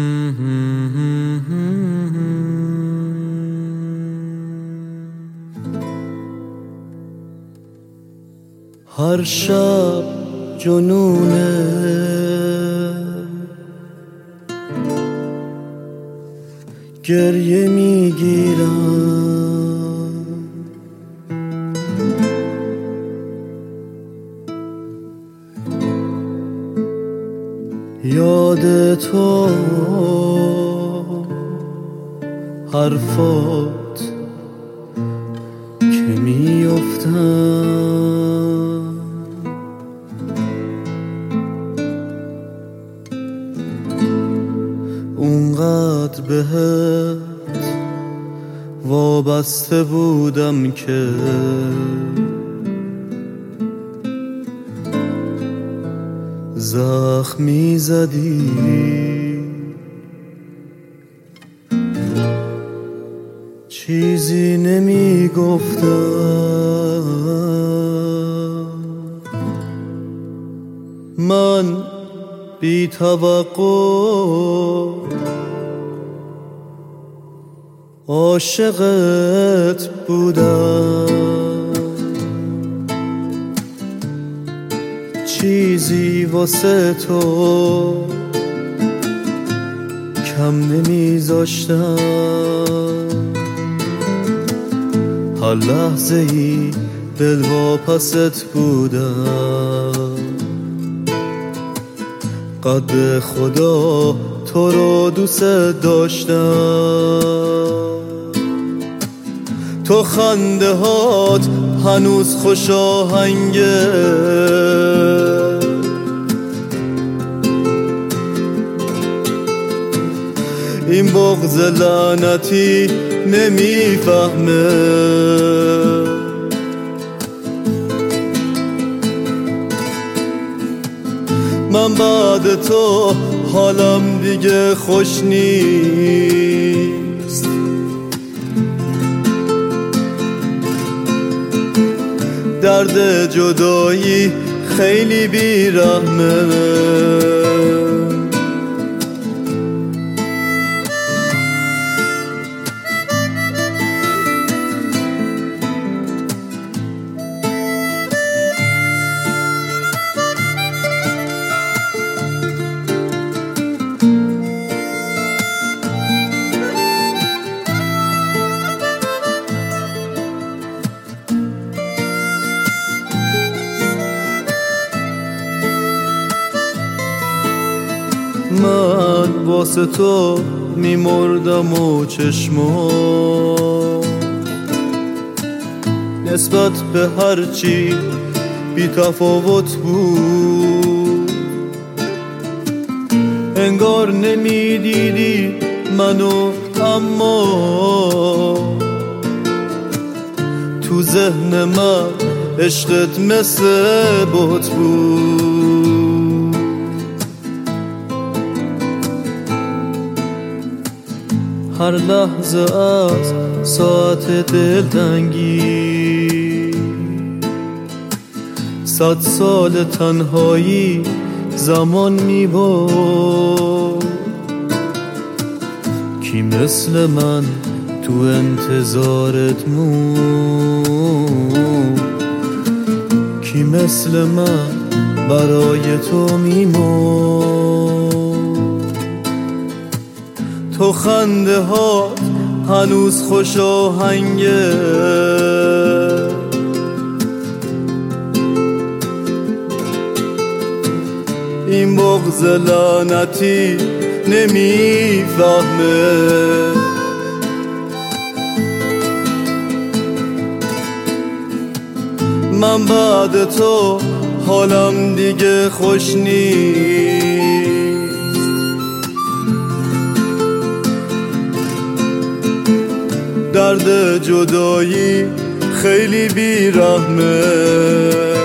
هر شب جنونه گریه میگیرم، یاد تو حرفات که میافتم، اونقدر بهت وابسته بودم که زخم میزدی، چیزی نمیگفتم. من بی توقع عاشقت بودم، چیزی واسه تو کم نمیذاشتم. هر لحظه ای دل واپست بودم، قد خدا تو رو دوست داشتم. تو خنده هات هنوز خوش آهنگه، این بغض لعنتی نمیفهمه. من بعد تو حالم دیگه خوش نیست، درد جدایی خیلی بیرحمه. من واسه تو میمردم و چشمام نسبت به هرچی بی تفاوت بود، انگار نمیدیدی منو، اما تو ذهن من عشقت مثل بت بود. هر لحظه از ساعت دلتنگی 100 سال تنهایی زمان میبرد. کی مثل من تو انتظارت موند، کی مثل من برای تو میمرد. تو خنده ها هنوز خوش آهنگه، این بغض لعنتی نمیفهمه. من بعد تو حالم دیگه خوش نیست، درد جدایی خیلی بیرحمه.